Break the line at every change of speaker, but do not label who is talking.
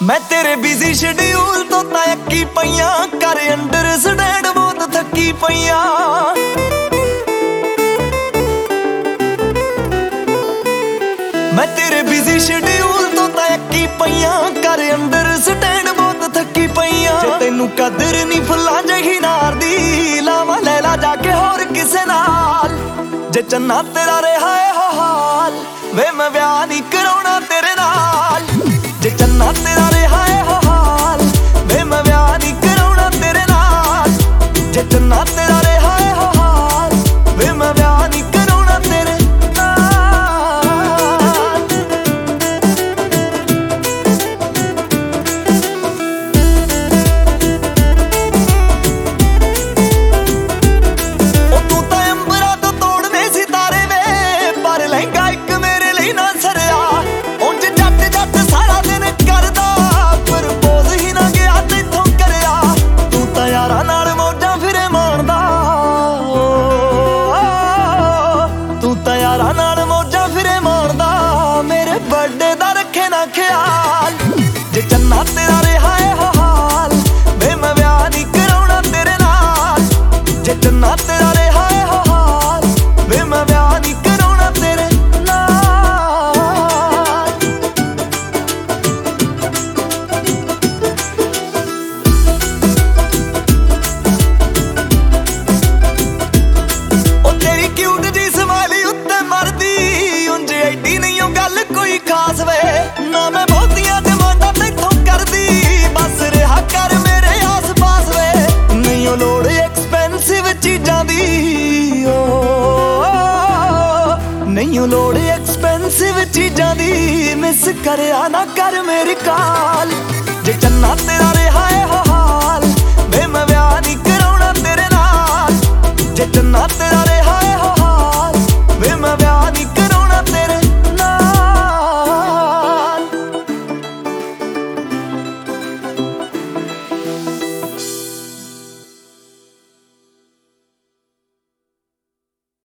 मैं तेरे busy schedule तो तयकी पईया कर अंडरस्टैंड बहुत थकी पईया। मैं तेरे बिजी शेड्यूल तो तयकी पईया कर अंडरस्टैंड बहुत थकी पईया। जे तैनू कदर नहीं फुल्लां जही नार दी लावां लैला जाके होर किसे नाल। जे चन्ना तेरा रहा है हाल वे मैं ब्याह नहीं कराउणा तेरे नाल। जे चन्ना तेरा रहा है हाल वे मैं ब्याह नहीं कराउणा तेरे नाल। जे चन्ना तेरा रहा है हाल वे मैं ब्याह नहीं कराउणा तेरे नाल। ओ तू तां अंबरां तों तोड़ने सितारे वे पर लहंगा इक मेरे लिए ना सरिया। उंज जट जट सारा दिन करदा प्रपोज ही ना गया तैथों करिया। तू तां यारां नाल मौजां फिरे माणदा। तू तां यारां नाल मौजां फिरे माणदा मेरे बर्थडे दा रखे ना ख्याल। जे चन्ना तेरा रहा है हाल वे मैं ब्याह नहीं कराउणा तेरे नाल। जे चन्ना तेरा रहा है हाल वे मैं ब्याह नहीं कराउणा तेरे नाल। ओ तेरी क्यूट जी स्माइली उत्ते मरदी उंज एडी नहीं ओ गल कोई खास वे। ना मैं बहुतियां डिमांडां तैथों करदी बस रहा कर मेरे आस पास वे। नहीं ओ लोड़ एक्सपेंसिव चीजां दी ओ नहीं ओ लोड़ एक्सपेंसिव चीजां दी मिस करया ना कर मेरी कॉल। जे चन्ना तेरा रहा है हाल वे मैं ब्याह नहीं